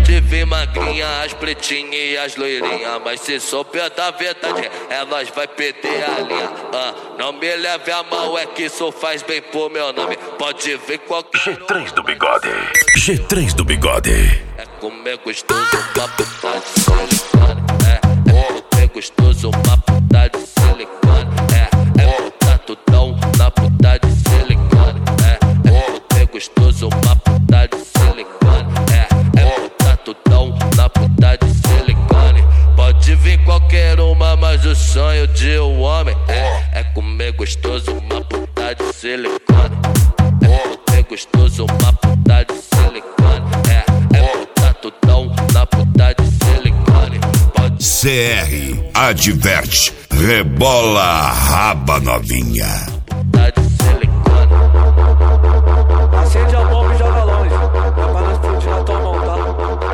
Pode vir magrinha, as pretinhas e as loirinhas, mas se souber da verdade, elas vai perder a linha. Não me leve a mal, é que isso faz bem pro meu nome. Pode vir qualquer G3 do Bigode. G3 do Bigode. É comer gostoso, uma puta de silicone. É comer gostoso, uma puta de silicone. É botar tudão na puta de silicone. É comer gostoso, uma puta de silicone. É botar tudão na puta de silicone. Pode vir qualquer uma, mas o sonho de um homem é comer gostoso, uma puta de silicone. É comer gostoso, uma puta de silicone. É botar tudão na puta de silicone. CR adverte, rebola a raba novinha. Puta de silicone. Acende a bomba e joga longe. É pra não explodir na tua mão, tá?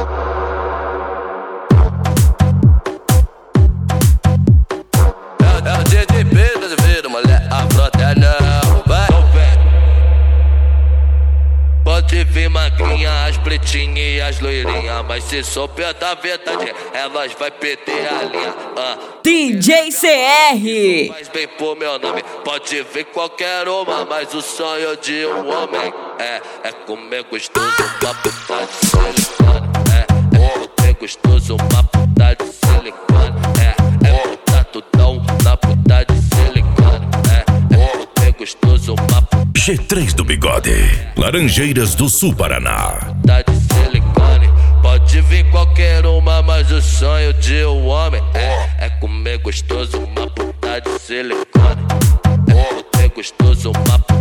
É o DDP brasileiro, mulher, a frota é não. Vai, pode vir magrinha, as pretinhas e as loirinhas, mas se souber da verdade, elas vai perder a linha. DJ CR. Faz bem pro meu nome. Pode vir qualquer uma, mas o sonho de um homem é comer gostoso, uma puta de silicone. É comer gostoso, uma puta de silicone. É botar tudão na puta de silicone. É comer gostoso, uma puta G3 do Bigode. Laranjeiras do Sul, Paraná. de silicone. Pode vir qualquer uma, mas o sonho de um homem é comer gostoso, uma puta de silicone. É comer gostoso, uma puta